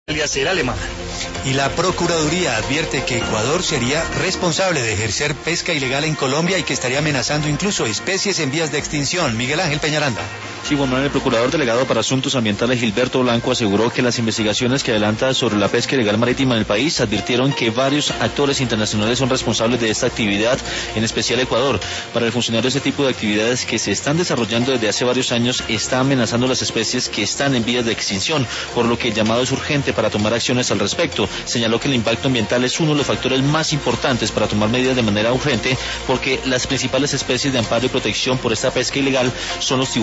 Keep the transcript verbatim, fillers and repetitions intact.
Ser alemana. Y la Procuraduría advierte que Ecuador sería responsable de ejercer pesca ilegal en Colombia y que estaría amenazando incluso especies en vías de extinción. Miguel Ángel Peñaranda. Sí, bueno, el procurador delegado para asuntos ambientales Gilberto Blanco aseguró que las investigaciones que adelanta sobre la pesca ilegal marítima en el país advirtieron que varios actores internacionales son responsables de esta actividad, en especial Ecuador. Para el funcionario, ese tipo de actividades que se están desarrollando desde hace varios años está amenazando las especies que están en vías de extinción, por lo que el llamado es urgente para tomar acciones al respecto. Señaló que el impacto ambiental es uno de los factores más importantes para tomar medidas de manera urgente, porque las principales especies de amparo y protección por esta pesca ilegal son los tiburones